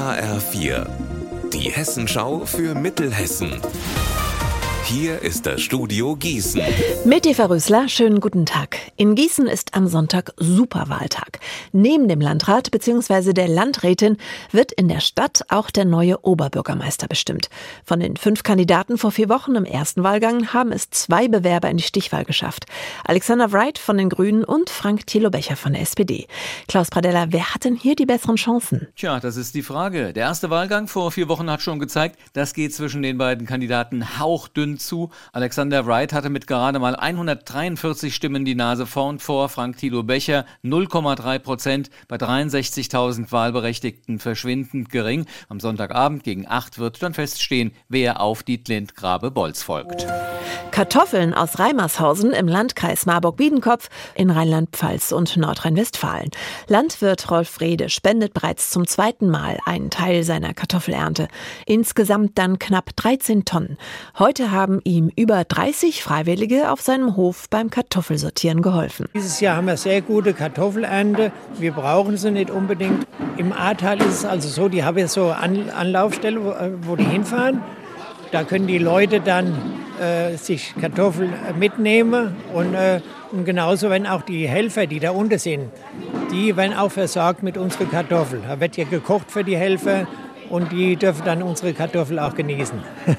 HR4, die Hessenschau für Mittelhessen. Hier ist das Studio Gießen. Mit Eva Rösler, schönen guten Tag. In Gießen ist am Sonntag Superwahltag. Neben dem Landrat bzw. der Landrätin wird in der Stadt auch der neue Oberbürgermeister bestimmt. Von den 5 Kandidaten vor 4 Wochen im ersten Wahlgang haben es 2 Bewerber in die Stichwahl geschafft. Alexander Wright von den Grünen und Frank Thilo Becher von der SPD. Klaus Pradella, wer hat denn hier die besseren Chancen? Tja, das ist die Frage. Der erste Wahlgang vor 4 Wochen hat schon gezeigt, das geht zwischen den beiden Kandidaten hauchdünn zu. Alexander Wright hatte mit gerade mal 143 Stimmen die Nase vorn vor. Frank Thilo Becher 0,3%, bei 63.000 Wahlberechtigten verschwindend gering. Am Sonntagabend gegen 8 wird dann feststehen, wer auf Dietlind Grabe-Bolz folgt. Kartoffeln aus Reimershausen im Landkreis Marburg-Biedenkopf in Rheinland-Pfalz und Nordrhein-Westfalen. Landwirt Rolf Wrede spendet bereits zum 2. Mal einen Teil seiner Kartoffelernte. Insgesamt dann knapp 13 Tonnen. Heute haben ihm über 30 Freiwillige auf seinem Hof beim Kartoffelsortieren geholfen. Dieses Jahr haben wir sehr gute Kartoffelernte. Wir brauchen sie nicht unbedingt. Im Ahrtal ist es also so, die haben jetzt so Anlaufstelle, wo die hinfahren. Da können die Leute dann sich Kartoffeln mitnehmen und genauso werden auch die Helfer, die da unten sind, die werden auch versorgt mit unseren Kartoffeln. Da wird ja gekocht für die Helfer und die dürfen dann unsere Kartoffeln auch genießen.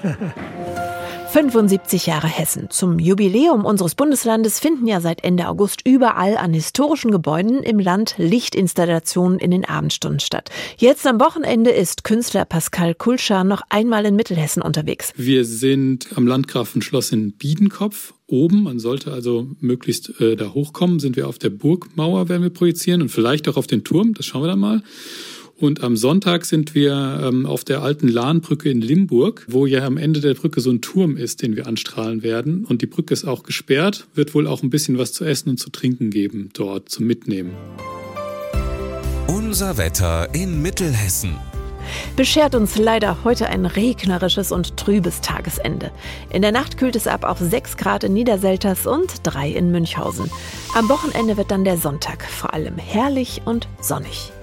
75 Jahre Hessen. Zum Jubiläum unseres Bundeslandes finden ja seit Ende August überall an historischen Gebäuden im Land Lichtinstallationen in den Abendstunden statt. Jetzt am Wochenende ist Künstler Pascal Kulscher noch einmal in Mittelhessen unterwegs. Wir sind am Landgrafenschloss in Biedenkopf. Oben, man sollte also möglichst da hochkommen, sind wir auf der Burgmauer, werden wir projizieren und vielleicht auch auf den Turm, das schauen wir dann mal. Und am Sonntag sind wir auf der alten Lahnbrücke in Limburg, wo ja am Ende der Brücke so ein Turm ist, den wir anstrahlen werden. Und die Brücke ist auch gesperrt, wird wohl auch ein bisschen was zu essen und zu trinken geben dort zum Mitnehmen. Unser Wetter in Mittelhessen. Beschert uns leider heute ein regnerisches und trübes Tagesende. In der Nacht kühlt es ab auf 6 Grad in Niederselters und 3 in Münchhausen. Am Wochenende wird dann der Sonntag vor allem herrlich und sonnig.